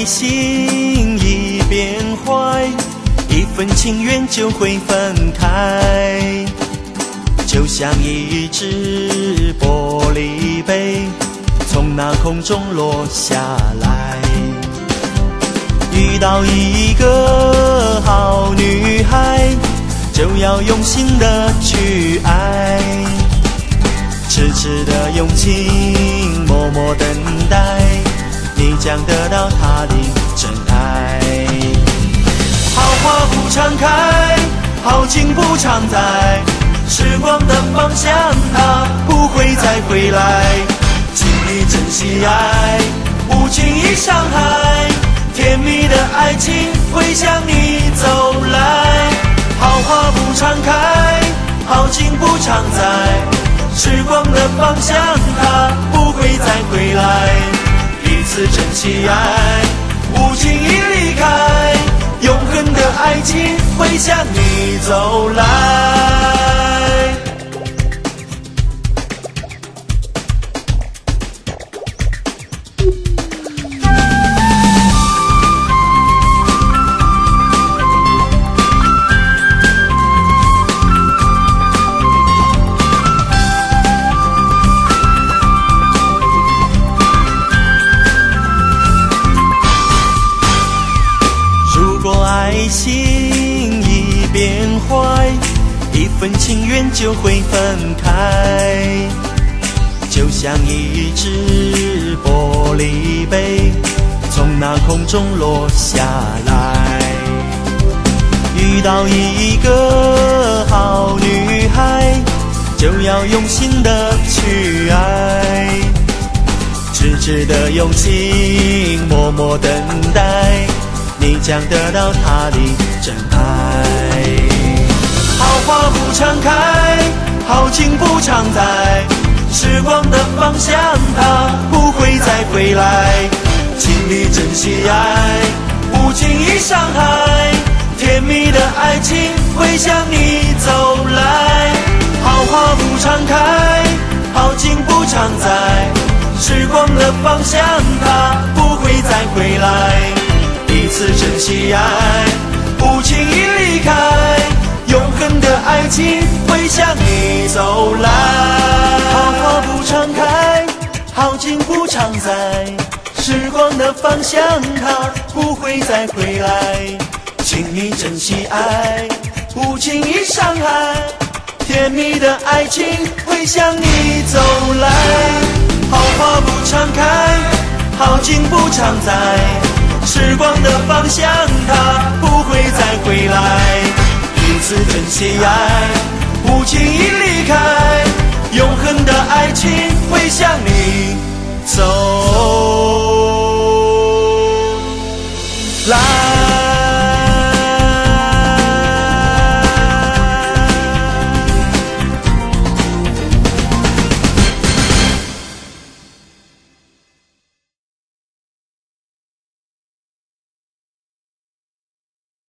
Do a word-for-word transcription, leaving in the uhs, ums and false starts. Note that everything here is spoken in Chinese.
心已变坏，一份情缘就会分开，就像一只玻璃杯从那空中落下来。遇到一个好女孩，就要用心的去爱，痴痴的用情，默默等待，你将得到她的真爱。好花不常开，好景不常在，时光的方向它不会再回来，请你珍惜爱，不轻易伤害，甜蜜的爱情会向你走来。好花不常开，好景不常在，时光的方向它不会再回来，彼此珍惜爱，不轻易离开，永恒的爱情会向你走来。爱心已变坏，一份情缘就会分开，就像一只玻璃杯从那空中落下来。遇到一个好女孩，就要用心的去爱，痴痴的用情，默默等待，你将得到她的真爱。好花不常开，好景不常在，时光的方向它不会再回来，请你珍惜爱，不轻易伤害，甜蜜的爱情会向你走来。好花不常开，好景不常在，时光的方向它不会再回来，彼此珍惜爱，不轻易离开，永恒的爱情会向你走来。好花不常开，好景不常在，时光的方向它不会再回来，请你珍惜爱，不轻易伤害，甜蜜的爱情会向你走来。好花不常开，好景不常在，时光的方向它不会再回来，彼此珍惜爱，不轻易离开，永恒的爱情会向你走来。